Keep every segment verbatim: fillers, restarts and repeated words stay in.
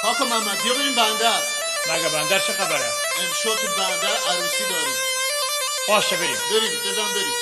آقا محمد بیا بریم بندر. مگه بندر چه خبره؟ امشب تو بندر عروسی داریم. باشه بریم. بریم بزن بریم.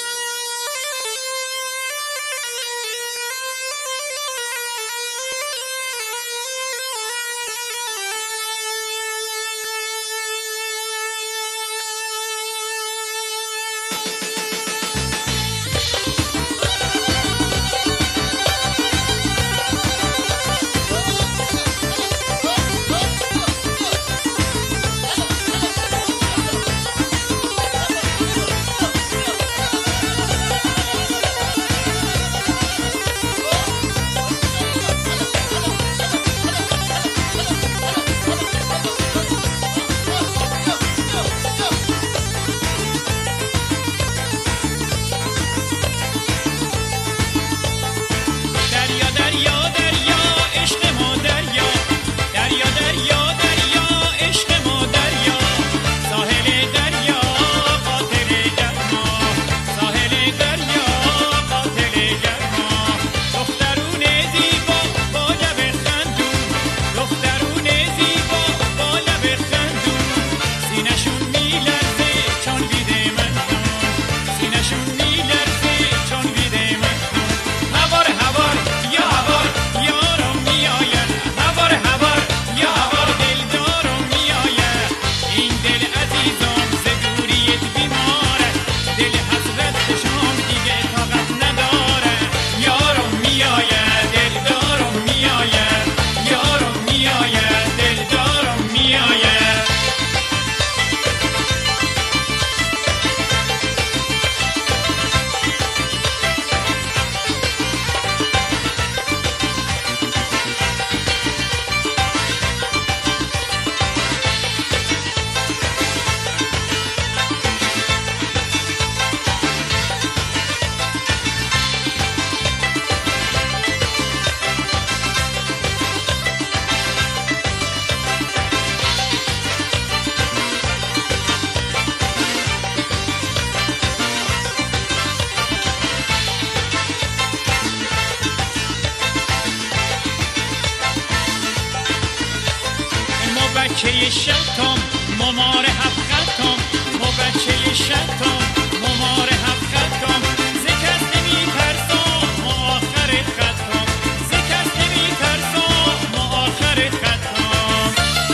بچه شتم ممار هفت خطم ما بچه شتم ممار هفت خطم زکست نمی ترسم ما آخر خطم زکست نمی ترسم ما آخر خطم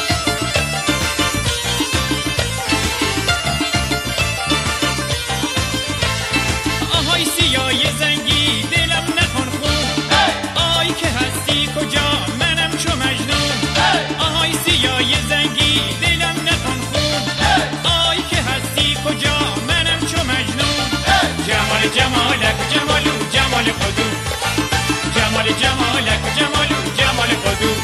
آهای سیای زنگی دلم نکن خون آی که هستی کجا منم چو مجنون آهای سیای زنگی دلم نکن خون آی که هستی کجا منم چو مجنون جمال جمالک جمالو جمال خودو جمال جمالک جمالو جمال خودو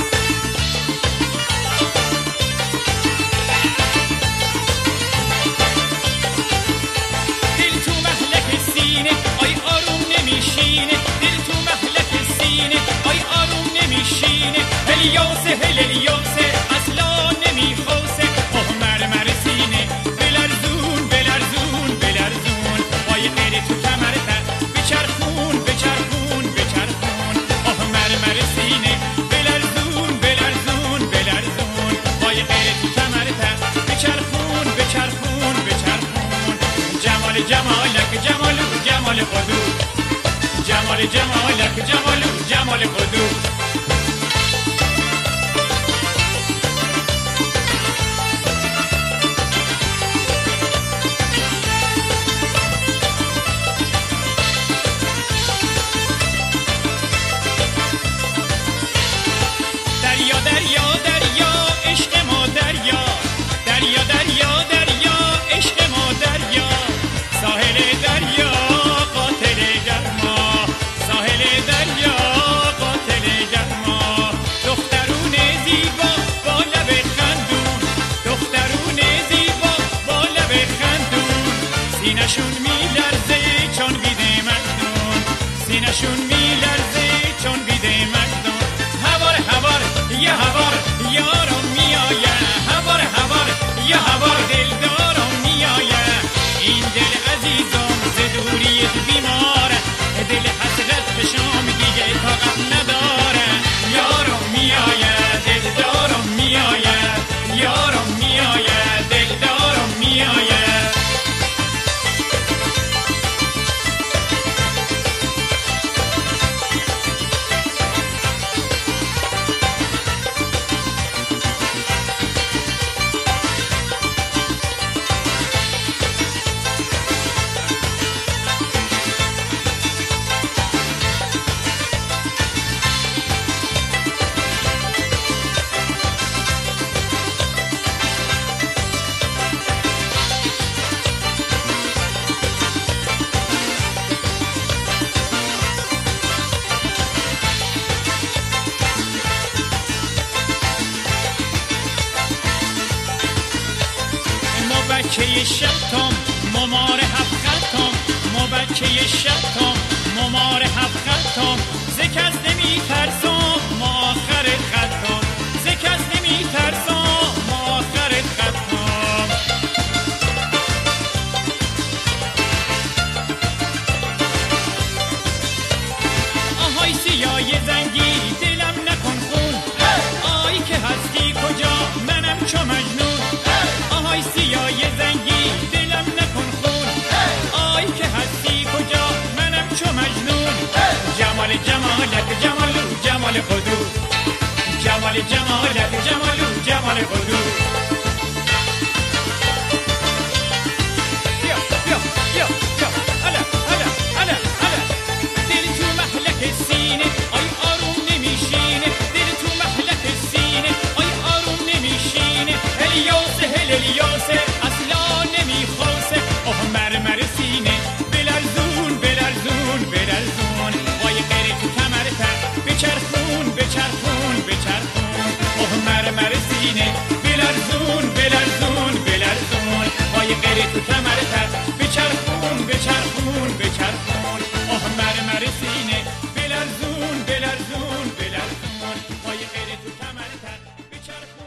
دل تو محلک سینه آی آروم نمیشینه دل تو محلک سینه آی آروم نمیشینه هلیاسه هلیاسه اصلا نمیخواسه آه مرمر سینه بلرزون بلرزون بلرزون آی غیر تو کمرت بچرخون بچرخون بچرخون آه مرمر سینه بلرزون بلرزون بلرزون آی غیر تو کمرت بچرخون بچرخون بچرخون جمال جمالک جمالو جمال خودو جمال جمالک جمالو جمال خودو دریا دریا دریا عشق ما دریا دریا دریا دریا عشق ما دریا ساحل دریا قاتل گرما ساحل دریا قاتل گرما دخترون زیبا با لب خندون دخترون زیبا با لب خندون سینشون میلرزه چون بیده مجنون سینشون میلرزه چون بیده مجنون هوار هوار یه هوار یارم میایه هوار هوار یه هوار دلدارم میایه این دل عزیزم ز دوریت بیماره دل حسرت به شام دیگه طاقت نداره یارم میایه دلدارم بچه شبتم ممار هفت خطم ما بچه شبتم ممار هفت خطم زکز نمی ترسم ما آخر خطم زکز نمی ترسم ما آخر خطم آهای سیای زنگی دلم نکن خون آی که هستی کجا منم چو مجنون آهای سیای زنگی دلم نکن خون آی که هستی کجا منم چو مجنون جمال جمالت جمالو جمال خودو جمال جمالت جمالو جمال خودو بیا بیا بیا بیا هلا هلا هلا هلا دل تو محلک سینه آی آروم نمیشینه دل تو محلک سینه آی آروم نمیشینه هلیاسه هلیاسه اصلا نمیخواسه آه مرمر سینه بلرزون بلرزون بلرزون وای غیر تو کمرت بچرخون بچرخون بچرخون آه مرمر سینه بلرزون بلرزون بلرزون وای غیر تو کمرت بچرخون بچرخون بچرخون